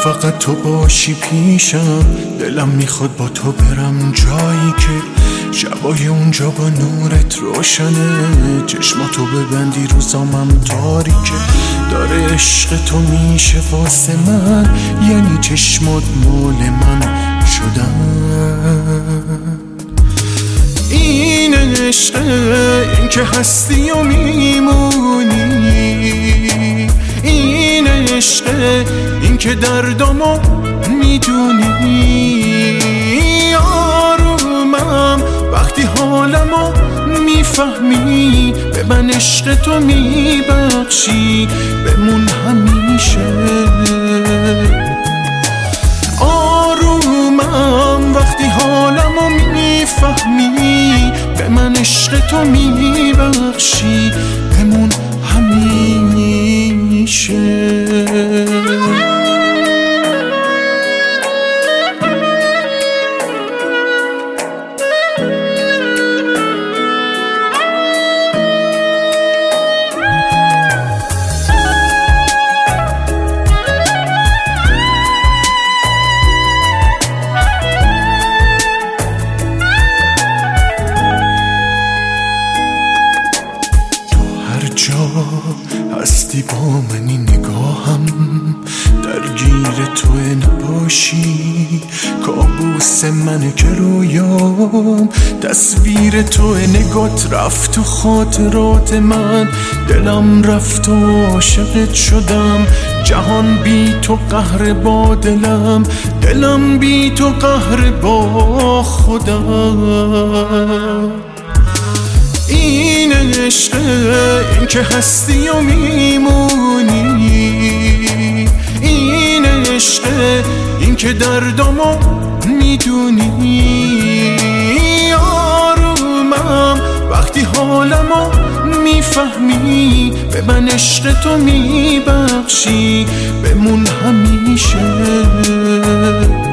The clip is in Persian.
فقط تو باشی پیشم. دلم میخواد با تو برم جایی که شبای اونجا با نورت روشنه. چشماتو ببندی روزامم تاریکه. داره عشق تو میشه واسه من، یعنی چشمات مال من شدن. این عشقه، این که هستی و میمونی. این عشقه، این که دردامو میدونی. آرومم وقتی حالمو میفهمی، به من عشق تو میبخشی بمون همیشه. آرومم وقتی حالمو میفهمی، به من عشق تو میبخشی بمون همیشه. جا هستی با منی، نگاهم درگیر تو نباشی. کابوس منه که رویام تصویر تو، نگات رفت تو خاطرات من. دلم رفت و عاشقت شدم، جهان بی تو قهر با دلم، دلم بی تو قهر با خودم. این عشقه، این که هستی و میمونی. این عشقه، این که دردامو میدونی. آرومم وقتی حالمو میفهمی، به من عشق تو میبخشی بمون همیشه.